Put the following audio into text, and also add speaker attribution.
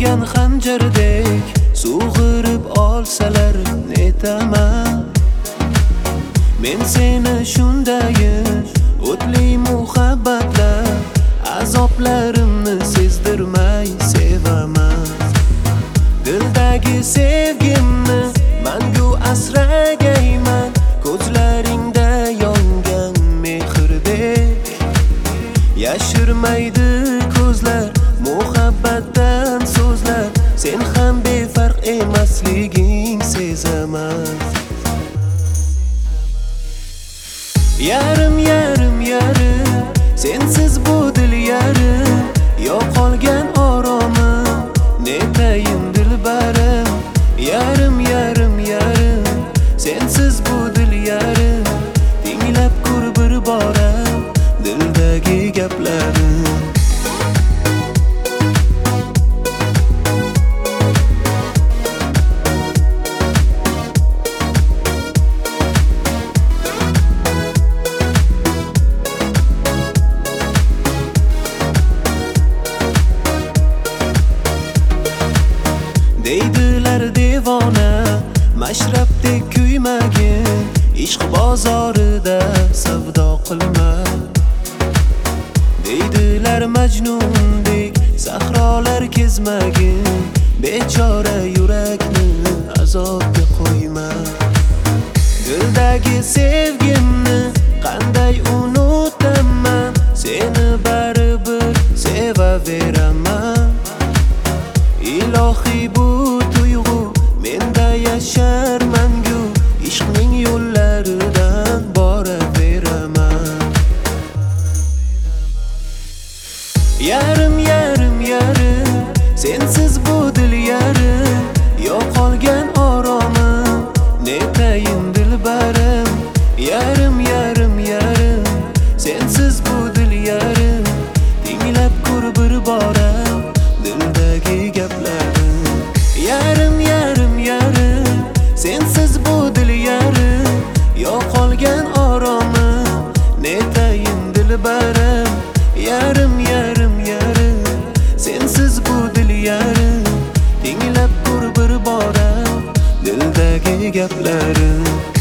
Speaker 1: yo'qolgan xanjardek sug'urib olsalar netaman. Men seni shundayin o'tli muhabbatlar azoblarimni sezdirmay sevaman. Dildagi sevgimni mangu asragayman, ko'zlaringda yongan mehrdek. Yashirmaydi ko'zlar muhabbatdan so'zlar, sen ham befarq emasliging sezaman. Yarim yarim yarim, sensiz bu dil yarim, yo'qolgan oromim, netayin dilbarim. Yarim yarim yarim, sensiz bu dil yarim, tinglab ko'r bir bora dildagi gaplarim. Deydilar devona, mashrabdek kuymagin, ishq bozorida savdo qilma. Deydilar majnundek sahrolar kezmagin, bechora yurakni azobga qo'yma. Dildagi sevgimni qanday unutaman, seni baribir sevaveraman. Ilohiy bu tuyg'u menda yashar mangu, ishqning yo'llaridan boraveraman. Yarim yarim yarim, sensiz bu dil yarim, yo'qolgan oromim, netayin dilbarim. Yarim yarim yarim, sensiz bu dil yarim, tinglab ko'r bir bora dildagi gaplarim. Yarim yarim yarim, sensiz bu dil yarim, yo'qolgan oromim, netayin dilbarim. Yarim yarim yarim, sensiz bu dil yarim, tinglab ko'r bir bora dildagi gaplarim.